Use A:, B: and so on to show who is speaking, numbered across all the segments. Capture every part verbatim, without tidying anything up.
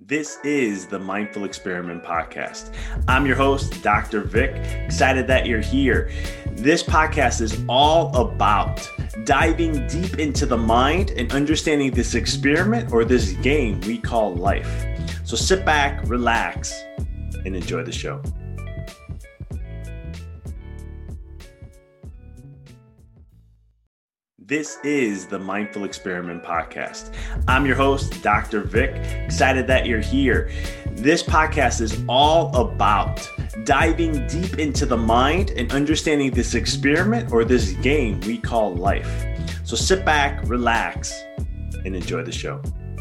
A: This is the Mindful Experiment Podcast. I'm your host, Doctor Vic. Excited that you're here. This podcast is all about diving deep into the mind and understanding this experiment or this game we call life. So sit back, relax, and enjoy the show. This is the Mindful Experiment Podcast. I'm your host, Doctor Vic. Excited that you're here. This podcast is all about diving deep into the mind and understanding this experiment or this game we call life. So sit back, relax, and enjoy the show.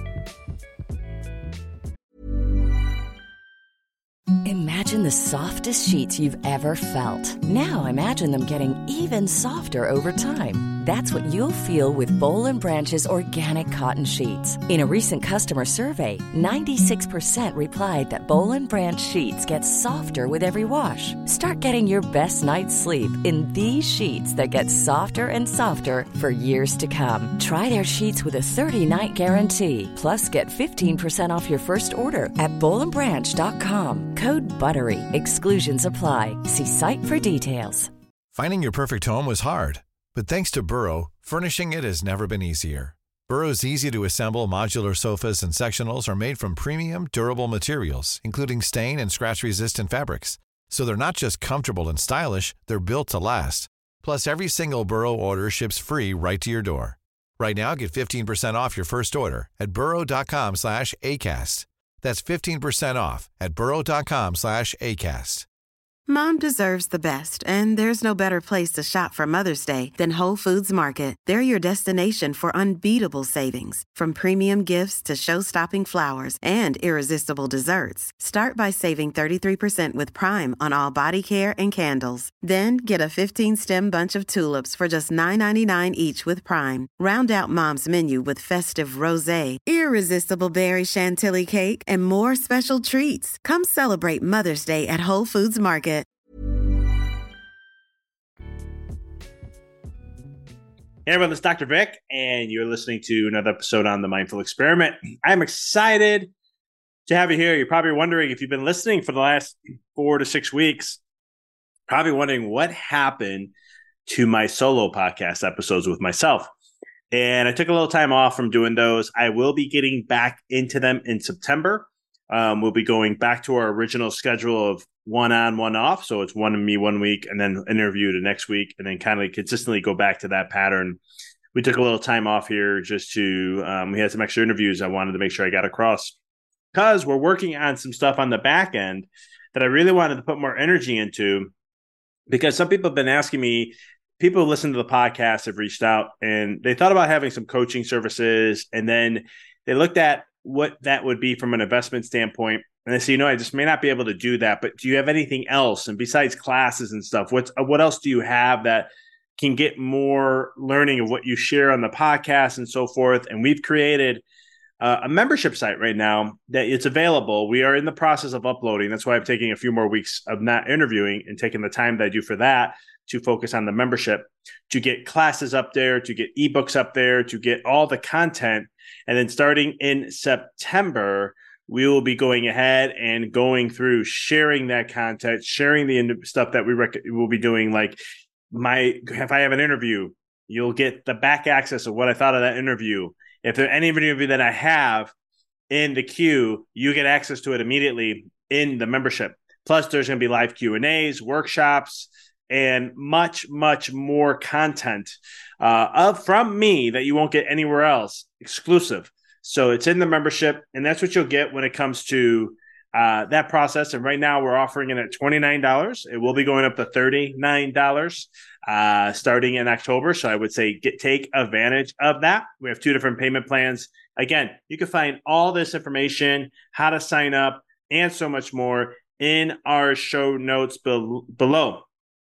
B: Imagine the softest sheets you've ever felt. Now imagine them getting even softer over time. That's what you'll feel with Boll and Branch's organic cotton sheets. In a recent customer survey, ninety-six percent replied that Boll and Branch sheets get softer with every wash. Start getting your best night's sleep in these sheets that get softer and softer for years to come. Try their sheets with a thirty-night guarantee. Plus, get fifteen percent off your first order at boll and branch dot com. Code BUTTERY. Exclusions apply. See site for details.
C: Finding your perfect home was hard, but thanks to Burrow, furnishing it has never been easier. Burrow's easy-to-assemble modular sofas and sectionals are made from premium, durable materials, including stain and scratch-resistant fabrics. So they're not just comfortable and stylish, they're built to last. Plus, every single Burrow order ships free right to your door. Right now, get fifteen percent off your first order at burrow dot com slash ACAST. That's fifteen percent off at burrow dot com slash ACAST.
D: Mom deserves the best, and there's no better place to shop for Mother's Day than Whole Foods Market. They're your destination for unbeatable savings, from premium gifts to show-stopping flowers and irresistible desserts. Start by saving thirty-three percent with Prime on all body care and candles. Then get a fifteen-stem bunch of tulips for just nine ninety-nine each with Prime. Round out Mom's menu with festive rosé, irresistible berry chantilly cake, and more special treats. Come celebrate Mother's Day at Whole Foods Market.
A: Hey everyone, this is Doctor Vic, and you're listening to another episode on the Mindful Experiment. I'm excited to have you here. You're probably wondering, if you've been listening for the last four to six weeks, probably wondering what happened to my solo podcast episodes with myself. And I took a little time off from doing those. I will be getting back into them in September. Um, we'll be going back to our original schedule of one on, one off. So it's one of me one week and then interview the next week, and then kind of consistently go back to that pattern. We took a little time off here just to, um, we had some extra interviews I wanted to make sure I got across, because we're working on some stuff on the back end that I really wanted to put more energy into, because some people have been asking me, people who listen to the podcast have reached out and they thought about having some coaching services, and then they looked at what that would be from an investment standpoint. And they say, you know, I just may not be able to do that, but do you have anything else? And besides classes and stuff, what's, what else do you have that can get more learning of what you share on the podcast and so forth? And we've created uh, a membership site right now that it's available. We are in the process of uploading. That's why I'm taking a few more weeks of not interviewing and taking the time that I do for that to focus on the membership, to get classes up there, to get ebooks up there, to get all the content. And then starting in September, we will be going ahead and going through sharing that content, sharing the stuff that we rec- will be doing. Like my, if I have an interview, you'll get the back access of what I thought of that interview. If there's any interview that I have in the queue, you get access to it immediately in the membership. Plus, there's going to be live Q and A's, workshops, and much, much more content uh, of from me that you won't get anywhere else, exclusive. So it's in the membership, and that's what you'll get when it comes to uh, that process. And right now we're offering it at twenty-nine dollars. It will be going up to thirty-nine dollars uh, starting in October. So I would say get take advantage of that. We have two different payment plans. Again, you can find all this information, how to sign up, and so much more in our show notes be- below.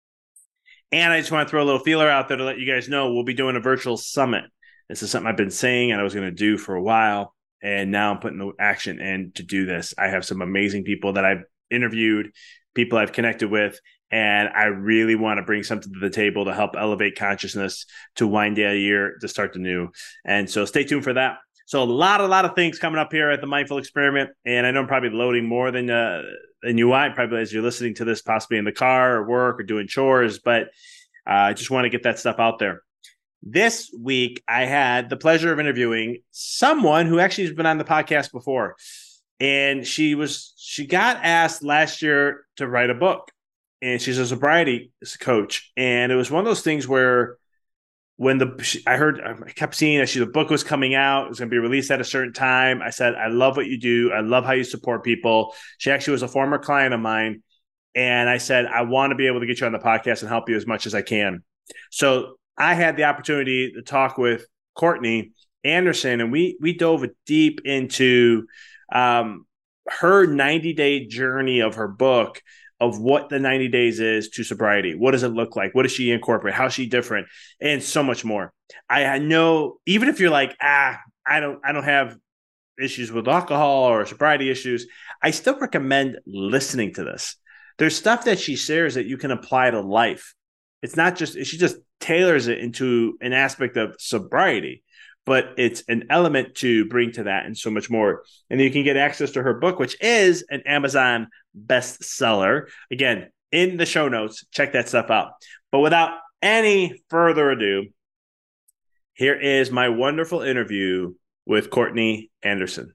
A: And I just want to throw a little feeler out there to let you guys know we'll be doing a virtual summit. This is something I've been saying and I was going to do for a while, and now I'm putting the action in to do this. I have some amazing people that I've interviewed, people I've connected with, and I really want to bring something to the table to help elevate consciousness to wind down a year to start the new. And so stay tuned for that. So a lot, a lot of things coming up here at the Mindful Experiment, and I know I'm probably loading more than uh, than you want, probably as you're listening to this, possibly in the car or work or doing chores, but uh, I just want to get that stuff out there. This week, I had the pleasure of interviewing someone who actually has been on the podcast before, and she was she got asked last year to write a book, and she's a sobriety coach, and it was one of those things where. When the I heard, I kept seeing that she, the book was coming out. It was going to be released at a certain time. I said, I love what you do. I love how you support people. She actually was a former client of mine. And I said, I want to be able to get you on the podcast and help you as much as I can. So I had the opportunity to talk with Courtney Anderson, and we we dove deep into um, her ninety-day journey of her book, of what the ninety days is to sobriety. What does it look like? What does she incorporate? How's she different? And so much more. I, I know, even if you're like, ah, I don't, I don't have issues with alcohol or sobriety issues, I still recommend listening to this. There's stuff that she shares that you can apply to life. It's not just, she just tailors it into an aspect of sobriety, but it's an element to bring to that and so much more. And you can get access to her book, which is an Amazon bestseller. Again, in the show notes, check that stuff out. But without any further ado, here is my wonderful interview with Courtney Anderson.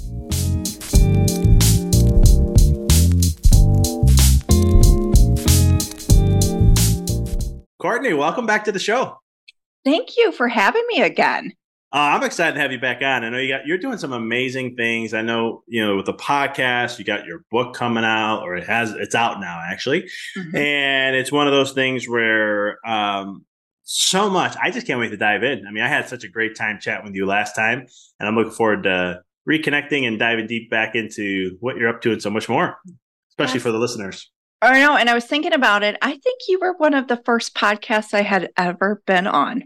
A: Courtney, welcome back to the show.
E: Thank you for having me again.
A: Uh, I'm excited to have you back on. I know you got you're doing some amazing things. I know, you know, with the podcast, you got your book coming out, or it has it's out now actually. Mm-hmm. And it's one of those things where um, so much. I just can't wait to dive in. I mean, I had such a great time chatting with you last time, and I'm looking forward to reconnecting and diving deep back into what you're up to and so much more, especially yes. for the listeners.
E: I know, and I was thinking about it. I think you were one of the first podcasts I had ever been on.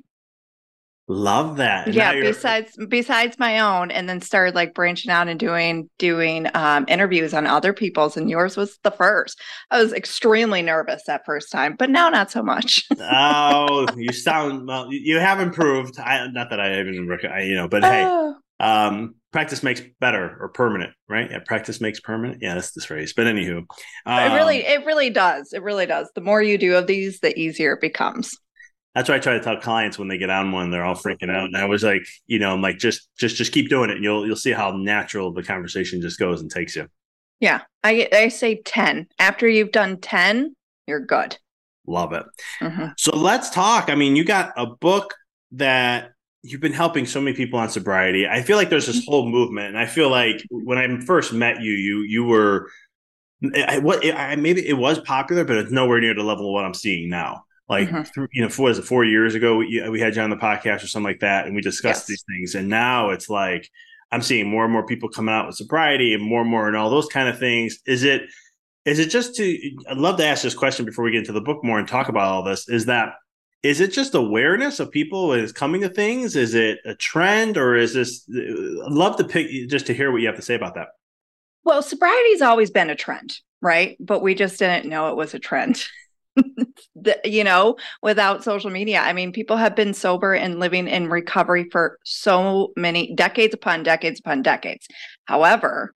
A: Love that. And
E: yeah. Besides, besides my own, and then started like branching out and doing, doing um, interviews on other people's, and yours was the first. I was extremely nervous that first time, but now not so much.
A: Oh, you sound, well, you have improved. I, not that I even, I, you know, but hey, oh. um, practice makes better or permanent, right? Yeah. Practice makes permanent. Yeah. That's the phrase, but anywho, um,
E: it really, it really does. It really does. The more you do of these, the easier it becomes.
A: That's what I try to tell clients when they get on one. They're all freaking out, and I was like, you know, I'm like, just, just, just keep doing it, and you'll, you'll see how natural the conversation just goes and takes you.
E: Yeah, I, I say ten. After you've done ten, you're good.
A: Love it. Mm-hmm. So let's talk. I mean, you got a book that you've been helping so many people on sobriety. I feel like there's this whole movement, and I feel like when I first met you, you, you were, I, what, I, maybe it was popular, but it's nowhere near the level of what I'm seeing now. Like, mm-hmm. you know, four, was it four years ago, we, we had you on the podcast or something like that, and we discussed yes. these things. And now it's like, I'm seeing more and more people coming out with sobriety and more and more and all those kind of things. Is it, is it just to, I'd love to ask this question before we get into the book more and talk about all this, is that, is it just awareness of people is coming to things? Is it a trend, or is this, I'd love to pick, just to hear what you have to say about that.
E: Well, sobriety's always been a trend, right? But we just didn't know it was a trend. the, you know, without social media. I mean, people have been sober and living in recovery for so many decades upon decades upon decades. However,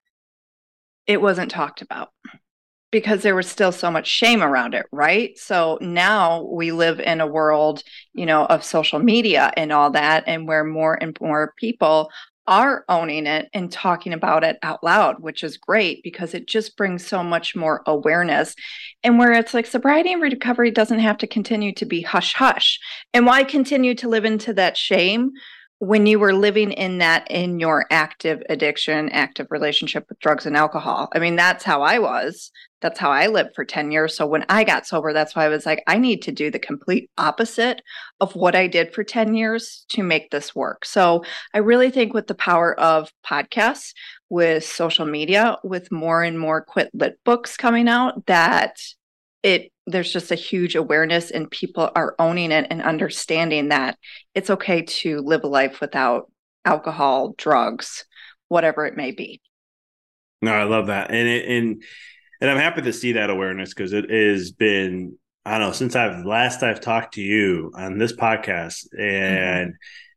E: it wasn't talked about because there was still so much shame around it, right? So now we live in a world, you know, of social media and all that, and where more and more people are owning it and talking about it out loud, which is great because it just brings so much more awareness. And where it's like sobriety and recovery doesn't have to continue to be hush hush. And why continue to live into that shame when you were living in that in your active addiction, active relationship with drugs and alcohol? I mean, that's how I was. That's how I lived for ten years. So when I got sober, that's why I was like, I need to do the complete opposite of what I did for ten years to make this work. So I really think with the power of podcasts, with social media, with more and more quit lit books coming out, that it there's just a huge awareness and people are owning it and understanding that it's okay to live a life without alcohol, drugs, whatever it may be.
A: No, I love that. And it, and And I'm happy to see that awareness because it has been, I don't know, since I've last I've talked to you on this podcast, and mm-hmm.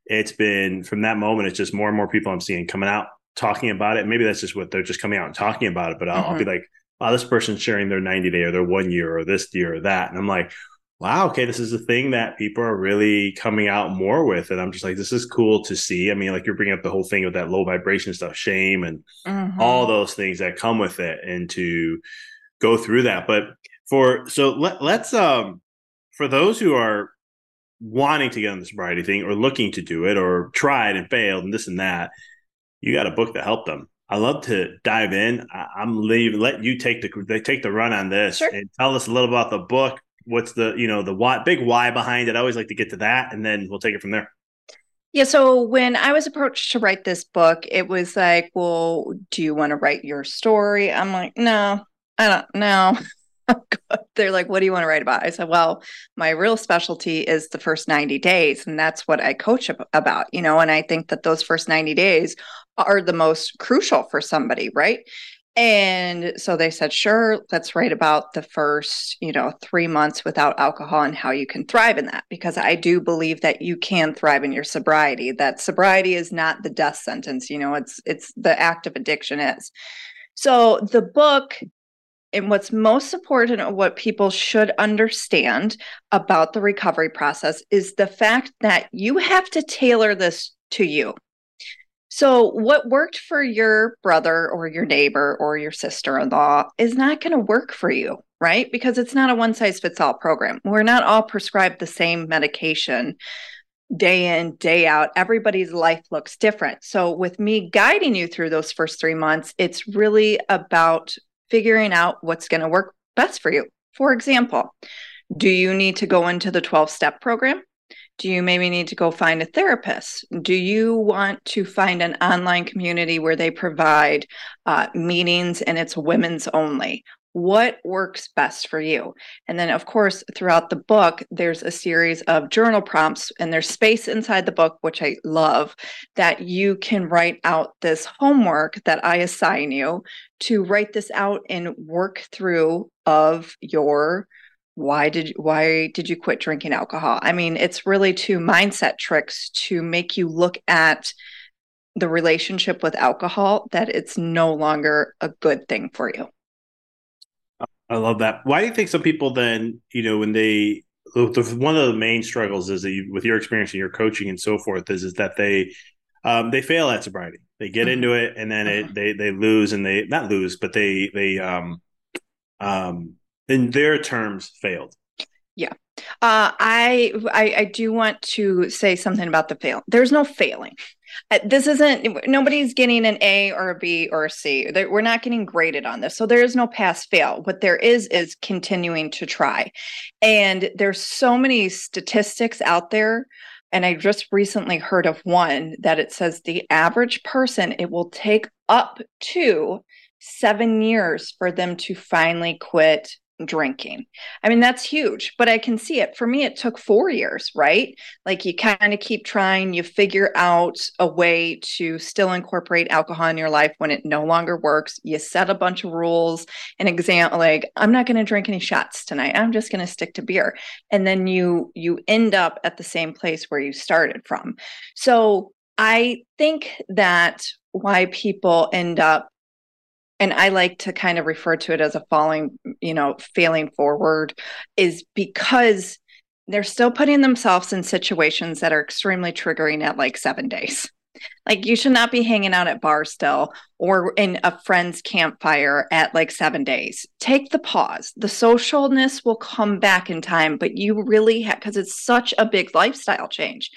A: it's been from that moment, it's just more and more people I'm seeing coming out talking about it. Maybe that's just what they're just coming out and talking about it. But I'll, mm-hmm. I'll be like, wow, this person's sharing their ninety day or their one year or this year or that. And I'm like, wow, okay, this is a thing that people are really coming out more with. And I'm just like, this is cool to see. I mean, like you're bringing up the whole thing of that low vibration stuff, shame and mm-hmm. all those things that come with it, and to go through that. But for, so let, let's, um, for those who are wanting to get on the sobriety thing or looking to do it or tried and failed and this and that, you got a book to help them. I love to dive in. I, I'm leaving, let you take the, they take the run on this sure. and tell us a little about the book. What's the, you know, the why, big why behind it? I always like to get to that, and then we'll take it from there.
E: Yeah. So when I was approached to write this book, it was like, well, do you want to write your story? I'm like, no, I don't know. They're like, what do you want to write about? I said, well, my real specialty is the first ninety days. And that's what I coach about, you know, and I think that those first ninety days are the most crucial for somebody, right? And so they said, sure, let's write about the first, you know, three months without alcohol and how you can thrive in that. Because I do believe that you can thrive in your sobriety, that sobriety is not the death sentence. You know, it's, it's the act of addiction is. So the book, and what's most important, or what people should understand about the recovery process, is the fact that you have to tailor this to you. So what worked for your brother or your neighbor or your sister-in-law is not going to work for you, right? Because it's not a one-size-fits-all program. We're not all prescribed the same medication day in, day out. Everybody's life looks different. So with me guiding you through those first three months, it's really about figuring out what's going to work best for you. For example, do you need to go into the twelve-step program? Do you maybe need to go find a therapist? Do you want to find an online community where they provide uh, meetings and it's women's only? What works best for you? And then, of course, throughout the book, there's a series of journal prompts, and there's space inside the book, which I love, that you can write out this homework that I assign you to write this out and work through of your Why did why did you quit drinking alcohol? I mean, it's really two mindset tricks to make you look at the relationship with alcohol, that it's no longer a good thing for you.
A: I love that. Why do you think some people then, you know, when they, one of the main struggles is that you, with your experience and your coaching and so forth, is, is that they, um, they fail at sobriety. They get into it and then it, they, they lose and they, not lose, but they, they, um, um, in their terms, failed.
E: Yeah. Uh, I, I I do want to say something about the fail. There's no failing. Uh, this isn't, nobody's getting an A or a B or a C. They're, we're not getting graded on this. So there is no pass fail. What there is, is continuing to try. And there's so many statistics out there. And I just recently heard of one that it says the average person, it will take up to seven years for them to finally quit drinking. I mean, that's huge, but I can see it. For me, it took four years, right? Like you kind of keep trying, you figure out a way to still incorporate alcohol in your life when it no longer works. You set a bunch of rules, an example, like, I'm not going to drink any shots tonight. I'm just going to stick to beer. And then you, you end up at the same place where you started from. So I think that why people end up, and I like to kind of refer to it as a falling, you know, failing forward, is because they're still putting themselves in situations that are extremely triggering at like seven days. Like you should not be hanging out at bars still or in a friend's campfire at like seven days. Take the pause. The socialness will come back in time, but you really have, because it's such a big lifestyle change.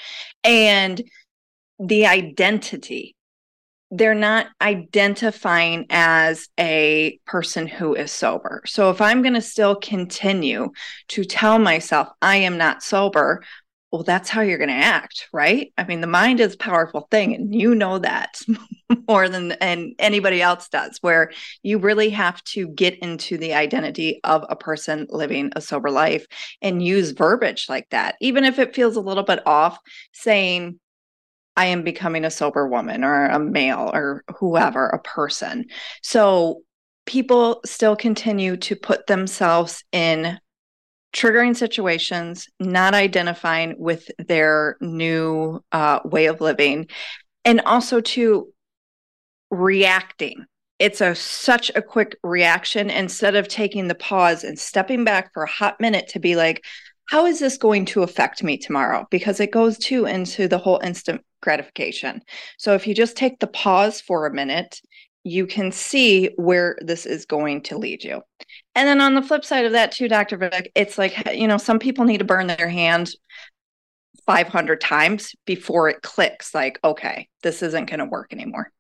E: And the identity, they're not identifying as a person who is sober. So if I'm going to still continue to tell myself I am not sober, well, that's how you're going to act, right? I mean, the mind is a powerful thing, and you know that more than and anybody else does, where you really have to get into the identity of a person living a sober life and use verbiage like that, even if it feels a little bit off, saying, I am becoming a sober woman or a male or whoever, a person. So people still continue to put themselves in triggering situations, not identifying with their new uh, way of living, and also to reacting. It's a such a quick reaction instead of taking the pause and stepping back for a hot minute to be like, how is this going to affect me tomorrow? Because it goes too into the whole instant gratification. So if you just take the pause for a minute, you can see where this is going to lead you. And then on the flip side of that too, Doctor Vic, it's like, you know, some people need to burn their hand five hundred times before it clicks. Like, okay, this isn't going to work anymore.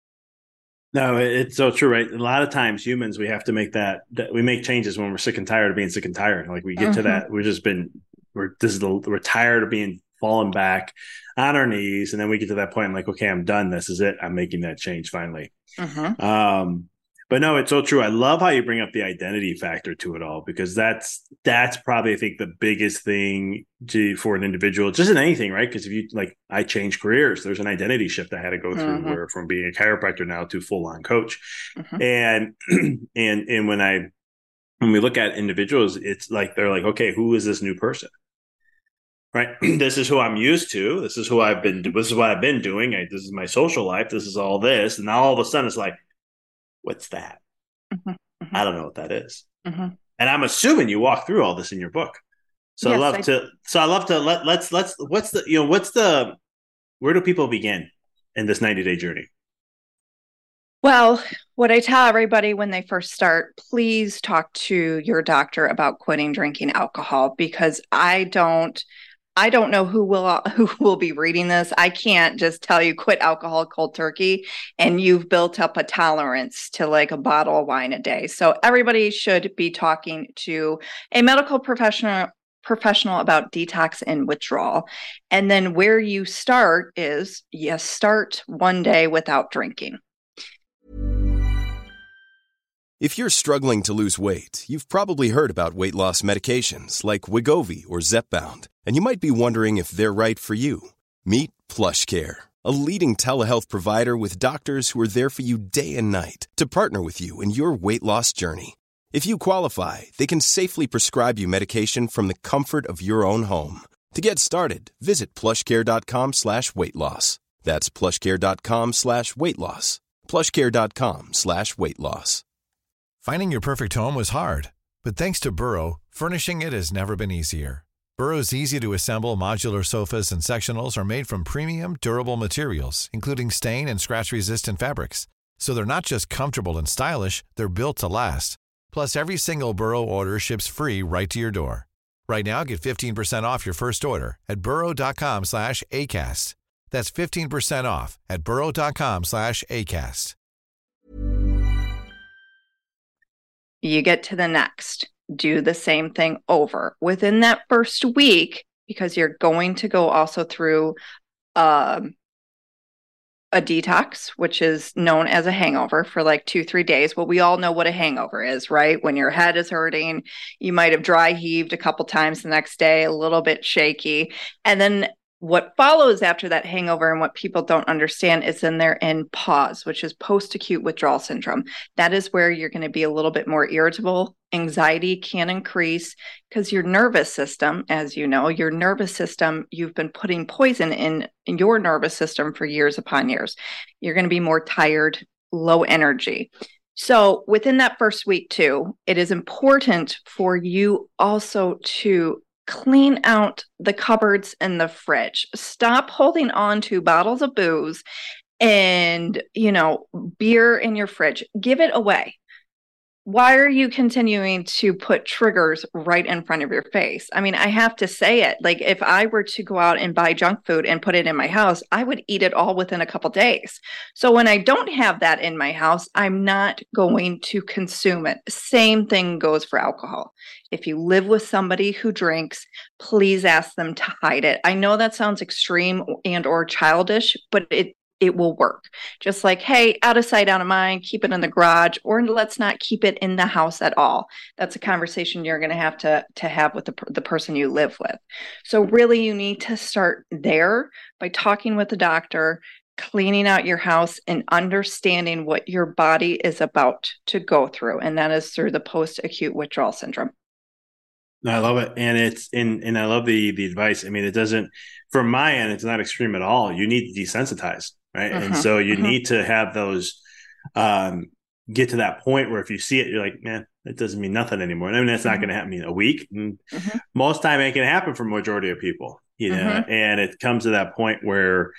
A: No, it's so true, right? A lot of times humans, we have to make that, we make changes when we're sick and tired of being sick and tired. Like we get mm-hmm. to that, we've just been, we're, this is the, we're tired of being fallen back on our knees. And then we get to that point, I'm like, okay, I'm done. This is it. I'm making that change finally. Mm-hmm. Um, but no, it's so true. I love how you bring up the identity factor to it all, because that's, that's probably, I think, the biggest thing to, for an individual, just in anything, right? Because if you, like, I changed careers, there's an identity shift I had to go through mm-hmm. where from being a chiropractor now to full on coach. Mm-hmm. And, and, and when I, when we look at individuals, it's like, they're like, okay, who is this new person? Right. This is who I'm used to. This is who I've been, this is what I've been doing. I, this is my social life. This is all this. And now all of a sudden it's like, what's that? Mm-hmm, mm-hmm. I don't know what that is. Mm-hmm. And I'm assuming you walk through all this in your book. So yes, I love I to, so I love to let, let's, let's, what's the, you know, what's the, where do people begin in this ninety day journey?
E: Well, what I tell everybody when they first start, please talk to your doctor about quitting drinking alcohol, because I don't, I don't know who will who will be reading this. I can't just tell you quit alcohol cold turkey and you've built up a tolerance to like a bottle of wine a day. So everybody should be talking to a medical professional professional about detox and withdrawal. And then where you start is you start one day without drinking.
F: If you're struggling to lose weight, you've probably heard about weight loss medications like Wegovy or Zepbound, and you might be wondering if they're right for you. Meet PlushCare, a leading telehealth provider with doctors who are there for you day and night to partner with you in your weight loss journey. If you qualify, they can safely prescribe you medication from the comfort of your own home. To get started, visit plushcare.com slash weight loss. That's plushcare.com slash weight loss. plushcare.com slash weight loss.
C: Finding your perfect home was hard, but thanks to Burrow, furnishing it has never been easier. Burrow's easy-to-assemble modular sofas and sectionals are made from premium, durable materials, including stain and scratch-resistant fabrics. So they're not just comfortable and stylish, they're built to last. Plus, every single Burrow order ships free right to your door. Right now, get fifteen percent off your first order at burrow.com slash ACAST. That's fifteen percent off at burrow.com slash ACAST.
E: You get to the next, do the same thing over. Within that first week, because you're going to go also through um, a detox, which is known as a hangover for like two, three days. Well, we all know what a hangover is, right? When your head is hurting, you might have dry heaved a couple times the next day, a little bit shaky. And then what follows after that hangover and what people don't understand is then they're in pause, which is post-acute withdrawal syndrome. That is where you're going to be a little bit more irritable. Anxiety can increase because your nervous system, as you know, your nervous system, you've been putting poison in, in your nervous system for years upon years. You're going to be more tired, low energy. So within that first week too, it is important for you also to clean out the cupboards and the fridge. Stop holding on to bottles of booze and, you know, beer in your fridge. Give it away. Why are you continuing to put triggers right in front of your face? I mean, I have to say it. Like, if I were to go out and buy junk food and put it in my house, I would eat it all within a couple days. So when I don't have that in my house, I'm not going to consume it. Same thing goes for alcohol. If you live with somebody who drinks, please ask them to hide it. I know that sounds extreme and or childish, but it it will work. Just like, hey, out of sight, out of mind, keep it in the garage, or let's not keep it in the house at all. That's a conversation you're going to have to, to have with the, the person you live with. So really, you need to start there by talking with the doctor, cleaning out your house, and understanding what your body is about to go through. And that is through the post-acute withdrawal syndrome.
A: I love it. And it's and and I love the the advice. I mean, it doesn't from my end, it's not extreme at all. You need to desensitize, right?
E: Mm-hmm.
A: And so you
E: Mm-hmm.
A: need to have those um get to that point where if you see it, you're like, man, it doesn't mean nothing anymore. And I mean, that's not
E: Mm-hmm.
A: going to happen in a week. And
E: Mm-hmm.
A: most time it can happen for majority of people, you know,
E: Mm-hmm.
A: and it comes to that point where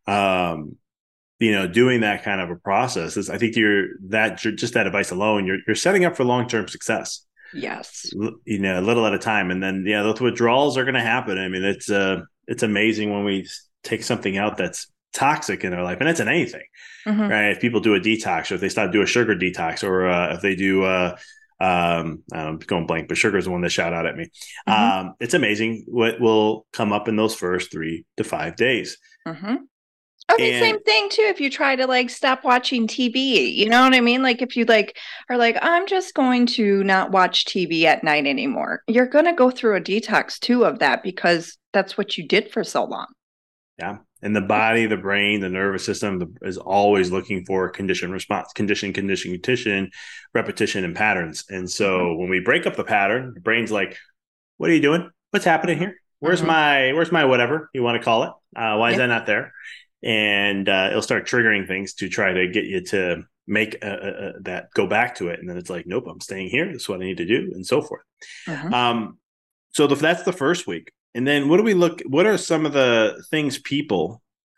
A: um you know, doing that kind of a process is, I think you're that just that advice alone, you're you're setting up for long term success.
E: Yes.
A: You know, a little at a time, and then yeah, those withdrawals are going to happen. I mean, it's uh, it's amazing when we take something out that's toxic in their life, and it's in anything,
E: Mm-hmm.
A: right? If people do a detox, or if they start do a sugar detox, or uh, if they do, uh, um, I'm going blank, but sugar is the one that shout out at me.
E: Mm-hmm.
A: Um, it's amazing what will come up in those first three to five days.
E: Mm-hmm. I mean,
A: And-
E: same thing too. If you try to like stop watching T V, you know what I mean? Like if you like are like, I'm just going to not watch T V at night anymore. You're going to go through a detox too of that because that's what you did for so long.
A: Yeah. And the body, the brain, the nervous system the, is always looking for condition response, condition, condition, condition, repetition, and patterns. And so
E: Mm-hmm.
A: when we break up the pattern, the brain's like, what are you doing? What's happening here? Where's
E: Mm-hmm.
A: my, where's my whatever you want to call it? Uh, why is
E: Yep.
A: that not there? And uh, it'll start triggering things to try to get you to make uh, uh, that go back to it. And then it's like, nope, I'm staying here. This is what I need to do, and so forth.
E: Mm-hmm.
A: Um, so the, that's the first week. And then what do we look, what are some of the things people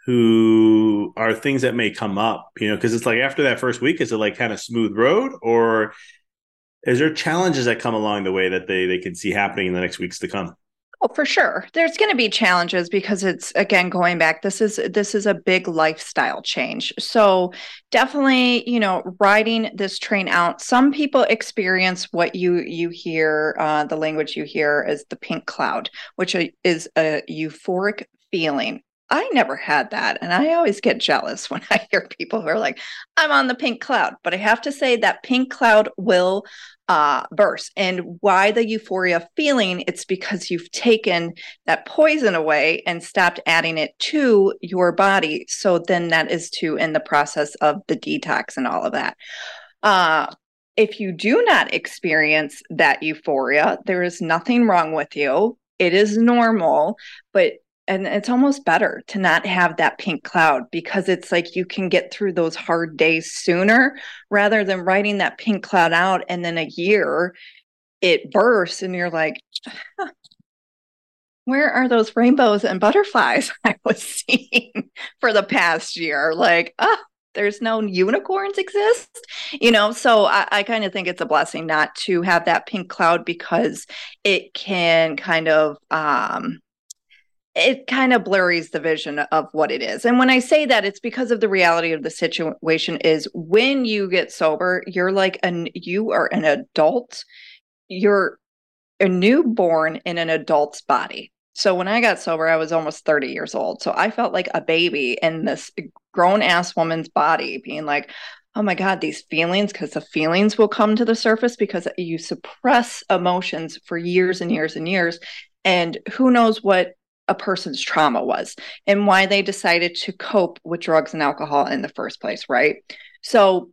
A: who are things that may come up, you know, because it's like after that first week, is it like kind of smooth road, or is there challenges that come along the way that they, they can see happening in the next weeks to come?
E: Oh, for sure. There's going to be challenges because it's again going back. This is this is a big lifestyle change. So definitely, you know, riding this train out. Some people experience what you you hear, uh, the language you hear is the pink cloud, which is a euphoric feeling. I never had that, and I always get jealous when I hear people who are like, "I'm on the pink cloud." But I have to say that pink cloud will uh, burst. And why the euphoria feeling? It's because you've taken that poison away and stopped adding it to your body. So then that is to in the process of the detox and all of that. Uh, if you do not experience that euphoria, there is nothing wrong with you. It is normal, but and it's almost better to not have that pink cloud because it's like you can get through those hard days sooner rather than writing that pink cloud out and then a year it bursts and you're like, huh, where are those rainbows and butterflies I was seeing for the past year? Like, ah, there's no unicorns exist, you know? So I, I kind of think it's a blessing not to have that pink cloud because it can kind of, um, it kind of blurs the vision of what it is. And when I say that, it's because of the reality of the situation is when you get sober, you're like an, you are an adult, you're a newborn in an adult's body. So when I got sober, I was almost thirty years old. So I felt like a baby in this grown ass woman's body being like, oh my God, these feelings, because the feelings will come to the surface because you suppress emotions for years and years and years. And who knows what a person's trauma was and why they decided to cope with drugs and alcohol in the first place, right? So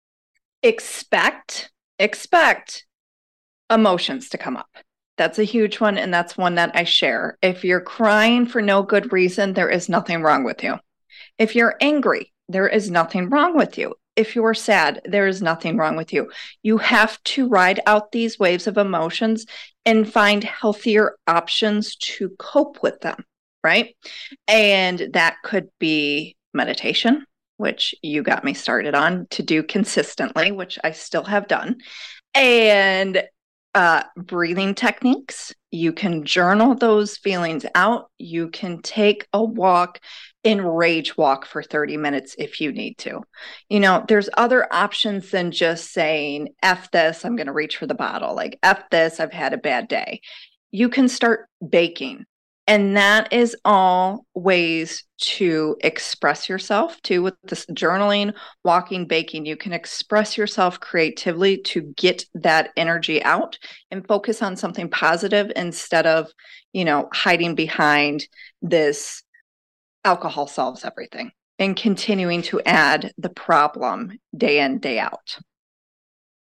E: expect, expect emotions to come up. That's a huge one. And that's one that I share. If you're crying for no good reason, there is nothing wrong with you. If you're angry, there is nothing wrong with you. If you're sad, there is nothing wrong with you. You have to ride out these waves of emotions and find healthier options to cope with them, right? And that could be meditation, which you got me started on to do consistently, which I still have done. And uh, breathing techniques. You can journal those feelings out. You can take a walk and rage walk for thirty minutes if you need to. You know, there's other options than just saying, F this, I'm going to reach for the bottle. Like, F this, I've had a bad day. You can start baking. And that is all ways to express yourself too with this journaling, walking, baking. You can express yourself creatively to get that energy out and focus on something positive instead of, you know, hiding behind this alcohol solves everything and continuing to add the problem day in, day out.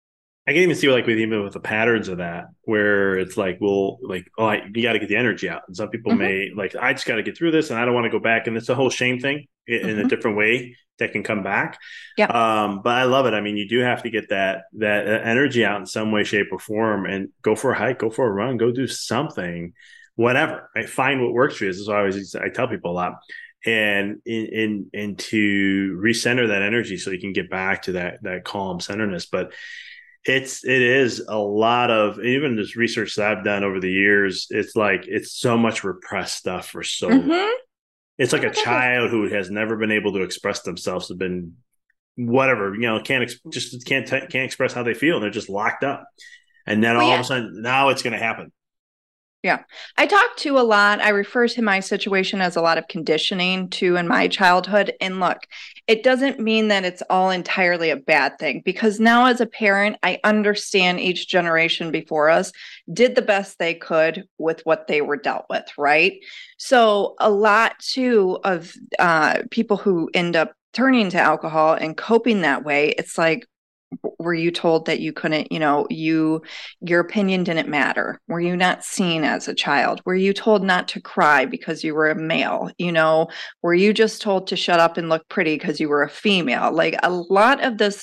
A: I can even see like with even with the patterns of that, where it's like, well, like, oh, I, you got to get the energy out. And some people mm-hmm. may like, I just got to get through this, and I don't want to go back. And it's a whole shame thing in, mm-hmm. in a different way that can come back.
E: Yeah.
A: Um, but I love it. I mean, you do have to get that that energy out in some way, shape, or form, and go for a hike, go for a run, go do something, whatever. Right? Find what works for you. This is what I always I tell people a lot. And in, in and to recenter that energy so you can get back to that that calm centeredness. But it's it is a lot of, even this research that I've done over the years, it's like it's so much repressed stuff for so mm-hmm. long. It's like a child who has never been able to express themselves, have been whatever, you know, can't ex- just can't t- can't express how they feel. They're just locked up. And then well, all yeah. of a sudden now it's going to happen.
E: Yeah. I talk to a lot. I refer to my situation as a lot of conditioning too in my childhood. And look, it doesn't mean that it's all entirely a bad thing, because now as a parent, I understand each generation before us did the best they could with what they were dealt with, right? So a lot too of uh, people who end up turning to alcohol and coping that way, it's like, were you told that you couldn't, you know, you, your opinion didn't matter? Were you not seen as a child? Were you told not to cry because you were a male? You know, were you just told to shut up and look pretty because you were a female? Like a lot of this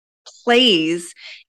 E: plays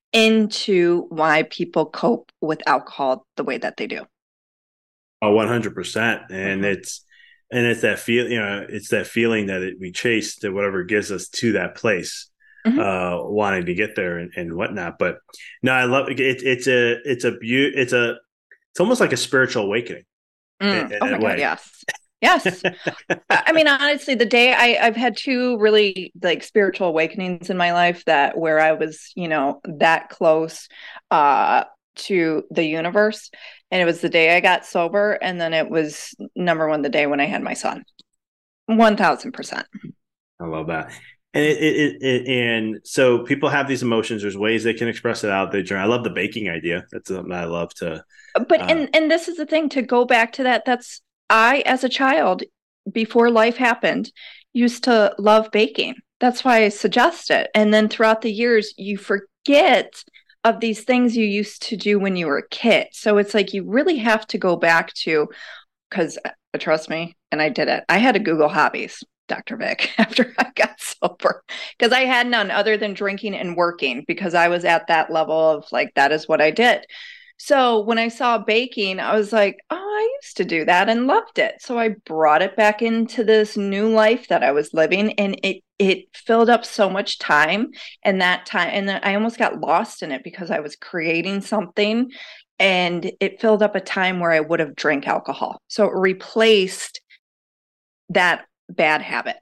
E: into why people cope with alcohol the way that they do.
A: Oh, one hundred percent. And it's, and it's that feel, you know, it's that feeling that it, we chase to whatever gives us to that place. Mm-hmm. uh wanting to get there and, and whatnot. But no, I love it. It's a it's a be- it's a it's almost like a spiritual awakening.
E: Mm. In, in oh my God, yes. Yes. I mean, honestly, the day I, I've had two really like spiritual awakenings in my life that where I was, you know, that close uh to the universe. And it was the day I got sober, and then it was number one the day when I had my son. One thousand percent.
A: I love that. And it, it, it, and so people have these emotions. There's ways they can express it out. They I love the baking idea. That's something I love to.
E: But uh, and and this is the thing, to go back to that. That's I as a child before life happened used to love baking. That's why I suggest it. And then throughout the years, you forget of these things you used to do when you were a kid. So it's like you really have to go back to, because uh, trust me, and I did it. I had to Google hobbies, Doctor Vic, after I got sober, because I had none other than drinking and working, because I was at that level of like, that is what I did. So when I saw baking, I was like, oh, I used to do that and loved it. So I brought it back into this new life that I was living, and it it filled up so much time, and that time, and then I almost got lost in it because I was creating something, and it filled up a time where I would have drank alcohol. So it replaced that bad habit.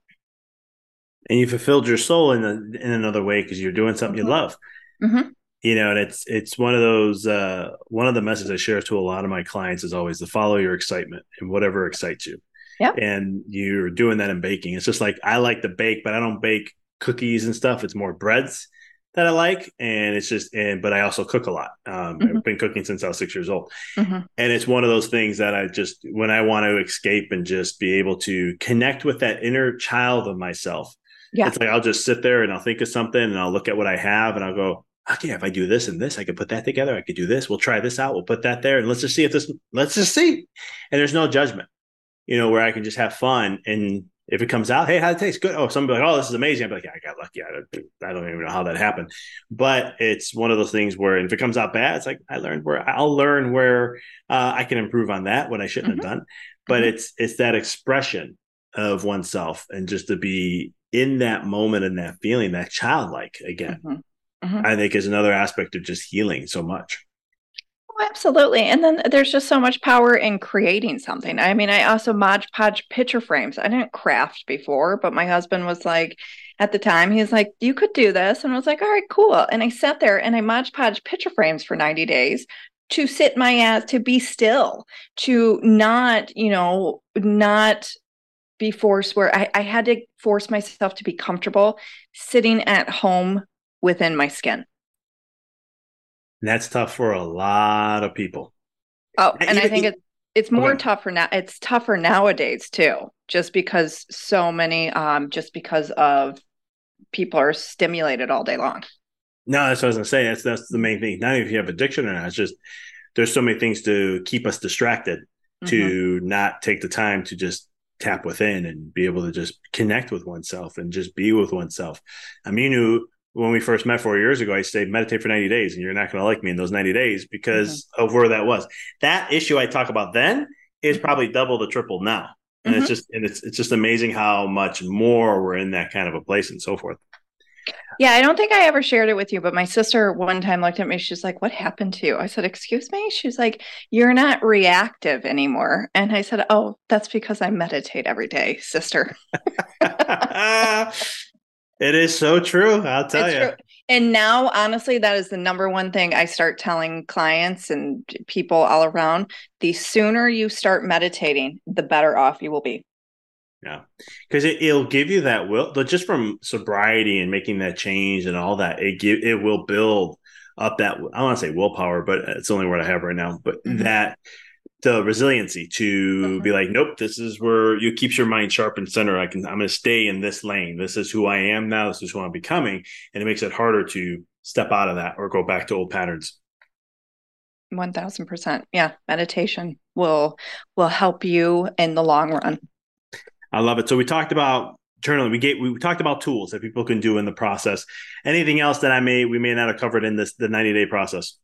A: And you fulfilled your soul in a, in another way because you're doing something mm-hmm. you love.
E: Mm-hmm.
A: You know, and it's it's one of those uh, one of the messages I share to a lot of my clients is always to follow your excitement and whatever excites you.
E: Yeah.
A: And you're doing that in baking. It's just like, I like to bake, but I don't bake cookies and stuff. It's more breads that I like. And it's just, and, but I also cook a lot. Um, mm-hmm. I've been cooking since I was six years old. Mm-hmm. And it's one of those things that I just, when I want to escape and just be able to connect with that inner child of myself, yeah. It's like, I'll just sit there and I'll think of something and I'll look at what I have and I'll go, okay, if I do this and this, I could put that together. I could do this. We'll try this out. We'll put that there. And let's just see if this, let's just see. And there's no judgment, you know, where I can just have fun. And if it comes out, hey, how'd it taste? Good. Oh, somebody like, oh, this is amazing. I'd be like, yeah, I got lucky. I don't, I don't even know how that happened. But it's one of those things where if it comes out bad, it's like, I learned where I'll learn where uh, I can improve on that, what I shouldn't mm-hmm. have done. But mm-hmm. it's, it's that expression of oneself and just to be in that moment and that feeling, that childlike again. Mm-hmm. Mm-hmm. I think is another aspect of just healing so much.
E: Oh, absolutely. And then there's just so much power in creating something. I mean, I also Mod Podge picture frames. I didn't craft before, but my husband was like, at the time, he was like, you could do this. And I was like, all right, cool. And I sat there and I Mod Podge picture frames for ninety days to sit my ass, to be still, to not, you know, not be forced where I, I had to force myself to be comfortable sitting at home within my skin.
A: And that's tough for a lot of people.
E: Oh, and I think it's it's more okay. tougher now. It's tougher nowadays too, just because so many, um, just because of people are stimulated all day long.
A: No, that's what I was gonna say. That's that's the main thing. Not even if you have addiction or not. It's just there's so many things to keep us distracted mm-hmm. to not take the time to just tap within and be able to just connect with oneself and just be with oneself. I mean, you knew when we first met four years ago, I said meditate for ninety days, and you're not going to like me in those ninety days because mm-hmm. of where that was. That issue I talk about then is probably double to triple now, and mm-hmm. it's just and it's it's just amazing how much more we're in that kind of a place and so forth.
E: Yeah, I don't think I ever shared it with you, but my sister one time looked at me. She's like, "What happened to you?" I said, "Excuse me?" She's like, "You're not reactive anymore." And I said, "Oh, that's because I meditate every day, sister."
A: It is so true. I'll tell it's you. True.
E: And now, honestly, that is the number one thing I start telling clients and people all around. The sooner you start meditating, the better off you will be.
A: Yeah, because it, it'll give you that will, just from sobriety and making that change and all that, it give, it will build up that, I don't want to say willpower, but it's the only word I have right now, but mm-hmm. that the resiliency to mm-hmm. be like, nope, this is where you keeps your mind sharp and center. I can, I'm going to stay in this lane. This is who I am now. This is who I'm becoming. And it makes it harder to step out of that or go back to old patterns.
E: one thousand percent. Yeah. Meditation will, will help you in the long run.
A: I love it. So we talked about journaling. We gave, we talked about tools that people can do in the process. Anything else that I may, we may not have covered in this, the ninety day process?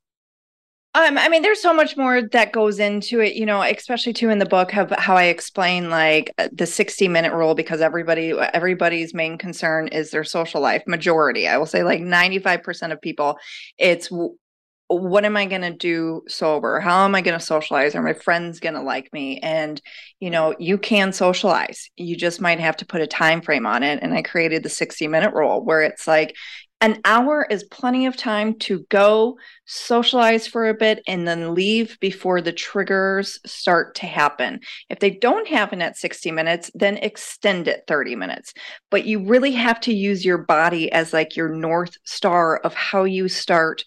E: Um, I mean, there's so much more that goes into it, you know, especially too in the book of how I explain like the sixty minute rule, because everybody, everybody's main concern is their social life. Majority, I will say like ninety-five percent of people, it's what am I going to do sober? How am I going to socialize? Are my friends going to like me? And, you know, you can socialize. You just might have to put a time frame on it. And I created the sixty minute rule where it's like an hour is plenty of time to go socialize for a bit and then leave before the triggers start to happen. If they don't happen at sixty minutes, then extend it thirty minutes. But you really have to use your body as like your North Star of how you start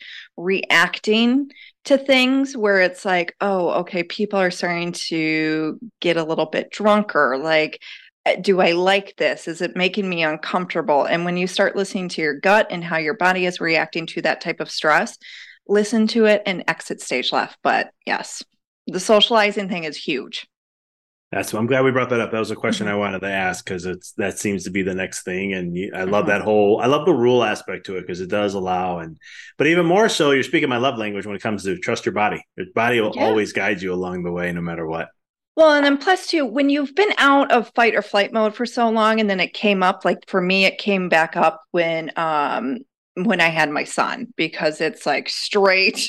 E: reacting to things, where it's like, oh, okay, people are starting to get a little bit drunker. Like, do I like this? Is it making me uncomfortable? And when you start listening to your gut and how your body is reacting to that type of stress, listen to it and exit stage left. But yes, the socializing thing is huge.
A: That's, I'm glad we brought that up. That was a question mm-hmm. I wanted to ask, because it's, that seems to be the next thing. And I love mm-hmm. that whole, I love the rule aspect to it, because it does allow, and, but even more so, you're speaking my love language when it comes to trust your body. Your body will yeah. always guide you along the way, no matter what.
E: Well, and then plus too, when you've been out of fight or flight mode for so long, and then it came up, like for me, it came back up when, um, when I had my son, because it's like straight,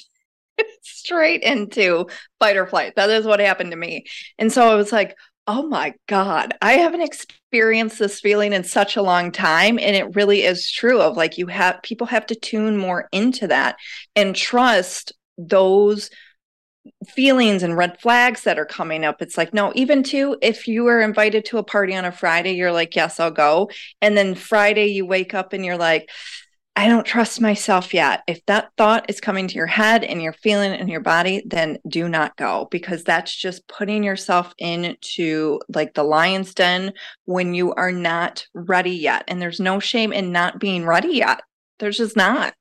E: straight into fight or flight. That is what happened to me. And so I was like, oh my God, I haven't experienced this feeling in such a long time. And it really is true of like, you have, people have to tune more into that and trust those feelings and red flags that are coming up. It's like, no, even too, if you were invited to a party on a Friday, you're like, yes, I'll go. And then Friday you wake up and you're like, I don't trust myself yet. If that thought is coming to your head and you're feeling it in your body, then do not go, because that's just putting yourself into like the lion's den when you are not ready yet. And there's no shame in not being ready yet. There's just not.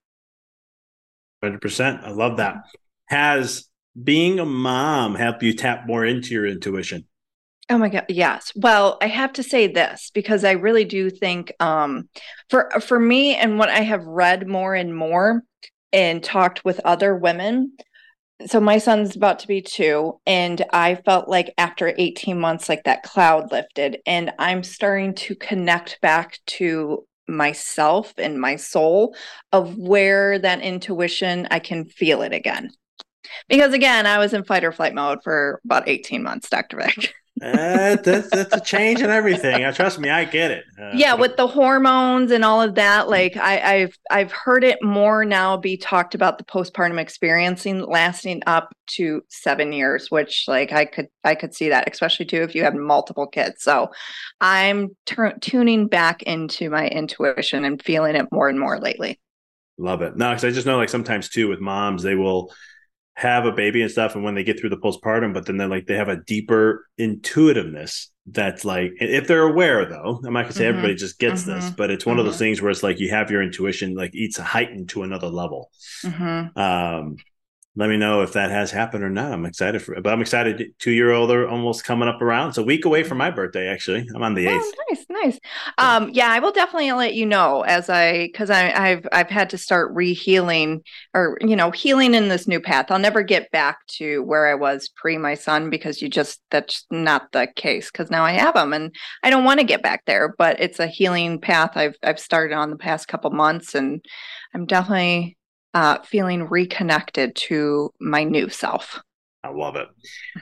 A: one hundred percent. I love that. Has being a mom help you tap more into your intuition?
E: Oh my God. Yes. Well, I have to say this, because I really do think um, for, for me, and what I have read more and more and talked with other women. So my son's about to be two, and I felt like after eighteen months, like that cloud lifted, and I'm starting to connect back to myself and my soul of where that intuition, I can feel it again. Because again, I was in fight or flight mode for about eighteen months, Doctor Vic.
A: uh, that's, that's a change in everything. Uh, trust me, I get it. Uh,
E: yeah, with the hormones and all of that, like I, I've I've heard it more now be talked about, the postpartum experiencing lasting up to seven years, which like I could I could see that, especially too if you have multiple kids. So I'm t- tuning back into my intuition and feeling it more and more lately.
A: Love it. No, because I just know like sometimes too with moms, they will have a baby and stuff, and when they get through the postpartum, but then they're like, they have a deeper intuitiveness that's like, if they're aware though, I'm not gonna say mm-hmm. everybody just gets mm-hmm. this, but it's one mm-hmm. of those things where it's like you have your intuition, like it's heightened to another level. Mm-hmm. Um, let me know if that has happened or not. I'm excited for it, but I'm excited. Two year old are almost coming up around. It's a week away from my birthday. Actually, I'm on the eighth.
E: Oh, nice, nice. Um, yeah, I will definitely let you know as I, cause I, I've, I've had to start re-healing or, you know, healing in this new path. I'll never get back to where I was pre my son because you just, that's not the case. Cause now I have him and I don't want to get back there, but it's a healing path I've, I've started on the past couple months, and I'm definitely Uh, feeling reconnected to my new self.
A: I love it.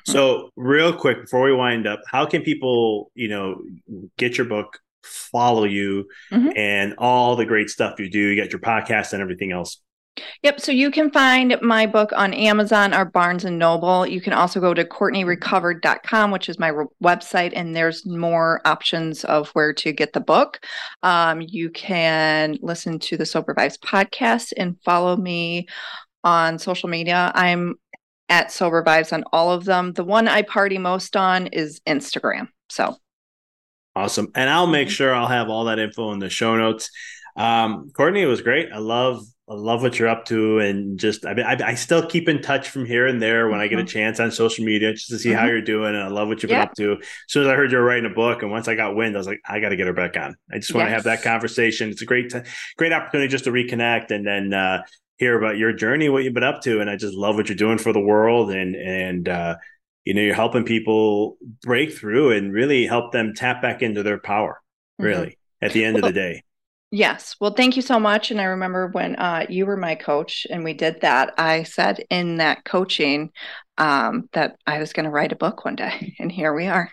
A: So real quick, before we wind up, how can people, you know, get your book, follow you mm-hmm. and all the great stuff you do? You got your podcast and everything else.
E: Yep. So you can find my book on Amazon or Barnes and Noble. You can also go to courtney recovered dot com, which is my re- website, and there's more options of where to get the book. Um, you can listen to the Sober Vibes podcast and follow me on social media. I'm at Sober Vibes on all of them. The one I party most on is Instagram. So
A: awesome. And I'll make sure I'll have all that info in the show notes. Um, Courtney, it was great. I love I love what you're up to, and just I mean, I, I still keep in touch from here and there when mm-hmm. I get a chance on social media just to see mm-hmm. how you're doing. And I love what you've yeah. been up to. As soon as I heard you were writing a book, and once I got wind, I was like, I got to get her back on. I just want yes. to have that conversation. It's a great, t- great opportunity just to reconnect and then uh, hear about your journey, what you've been up to. And I just love what you're doing for the world, and and uh, you know, you're helping people break through and really help them tap back into their power. Really, mm-hmm. at the end well, of the day.
E: Yes. Well, thank you so much. And I remember when uh, you were my coach and we did that, I said in that coaching um, that I was going to write a book one day. And here we are.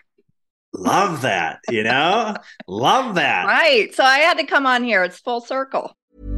A: Love that. You know, love that.
E: Right. So I had to come on here. It's full circle.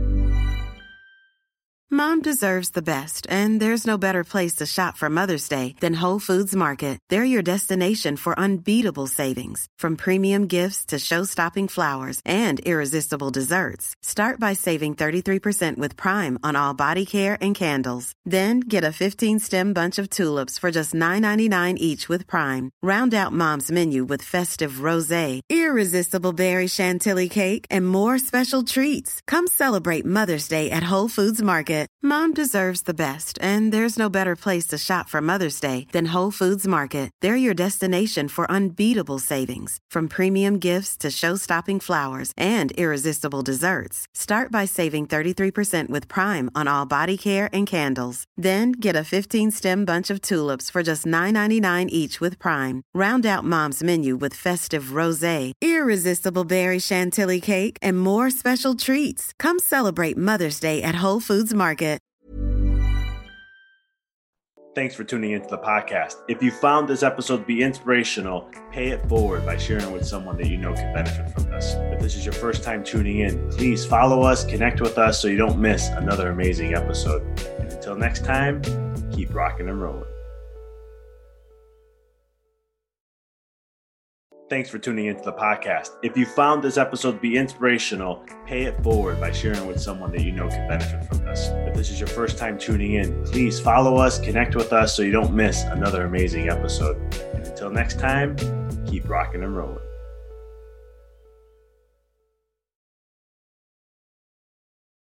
D: Mom deserves the best, and there's no better place to shop for Mother's Day than Whole Foods Market. They're your destination for unbeatable savings, from premium gifts to show-stopping flowers and irresistible desserts. Start by saving thirty-three percent with Prime on all body care and candles. Then get a fifteen-stem bunch of tulips for just nine ninety-nine each with Prime. Round out Mom's menu with festive rosé, irresistible berry chantilly cake, and more special treats. Come celebrate Mother's Day at Whole Foods Market. Mom deserves the best, and there's no better place to shop for Mother's Day than Whole Foods Market. They're your destination for unbeatable savings, from premium gifts to show-stopping flowers and irresistible desserts. Start by saving thirty-three percent with Prime on all body care and candles. Then get a fifteen-stem bunch of tulips for just nine ninety-nine each with Prime. Round out Mom's menu with festive rosé, irresistible berry chantilly cake, and more special treats. Come celebrate Mother's Day at Whole Foods Market.
A: Thanks for tuning into the podcast. If you found this episode to be inspirational, pay it forward by sharing it with someone that you know can benefit from this. If this is your first time tuning in, please follow us, connect with us so you don't miss another amazing episode. And until next time, keep rocking and rolling. Thanks for tuning into the podcast. If you found this episode to be inspirational, pay it forward by sharing it with someone that you know can benefit from this. If this is your first time tuning in, please follow us, connect with us so you don't miss another amazing episode. And until next time, keep rocking and rolling.